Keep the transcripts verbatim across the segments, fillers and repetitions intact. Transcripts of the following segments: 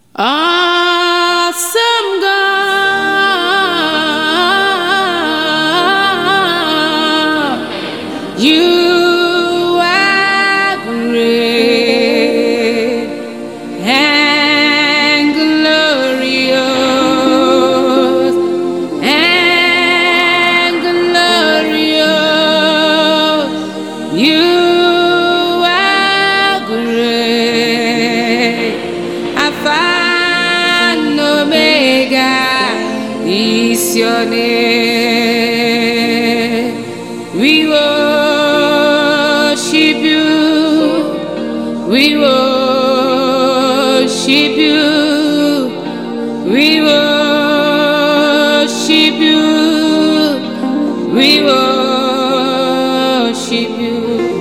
Awesome God, you are great and glorious and glorious. You are great. Alpha and Omega is your name. We worship you. We worship you. We worship you. We worship you.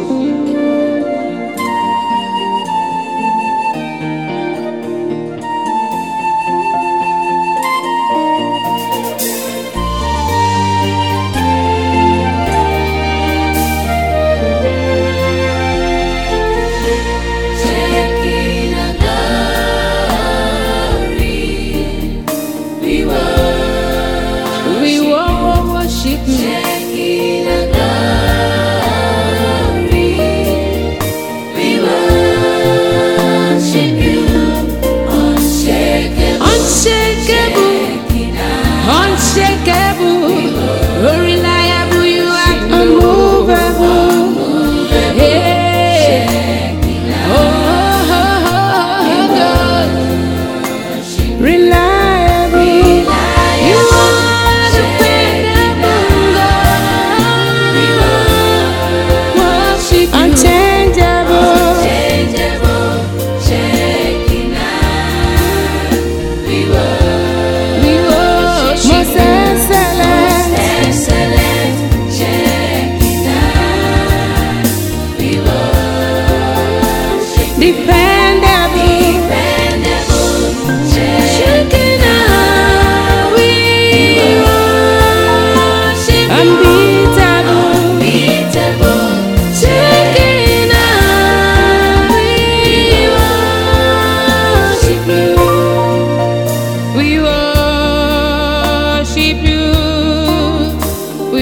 Unshakable, reliable, you are unmovable. Hey, oh, oh, oh, God, reliable, you are dependable, God. Unchangeable, dependable, Shekinah, we worship you. Unbeatable, Shekinah, we worship you. We worship you. We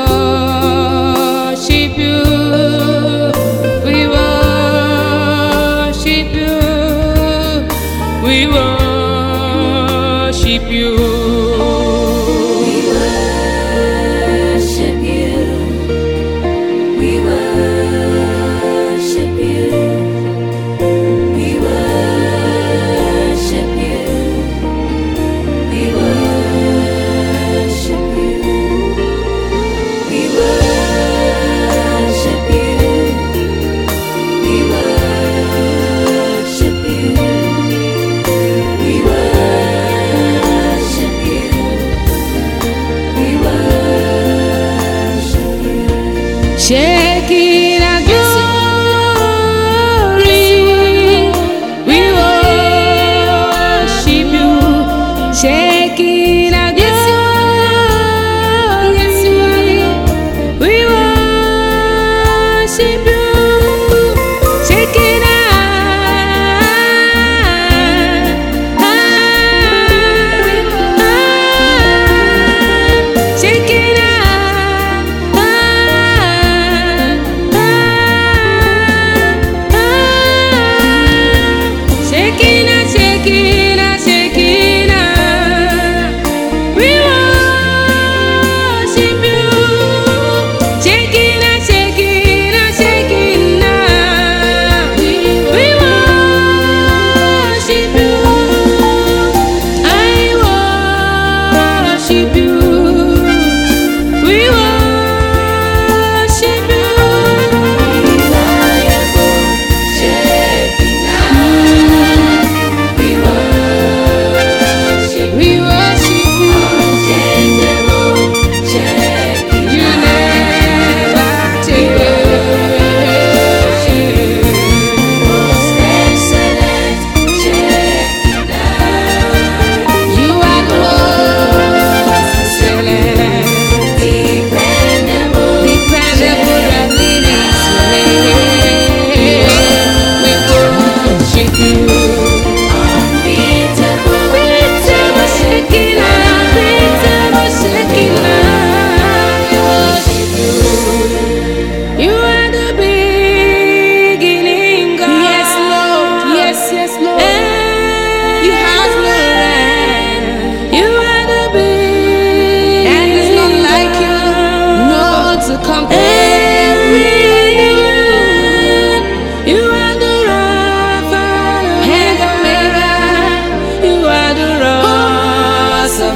worship you. We worship you. We worship you. We worship you. We worship you. We worship you. We worship you. We worship you. We worship you. We worship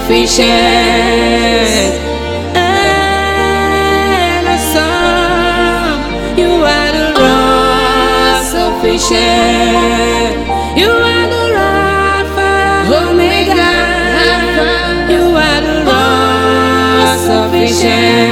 sufficient and awesome. You are the rock, sufficient. You are the Alpha, Omega. You are the rock, sufficient.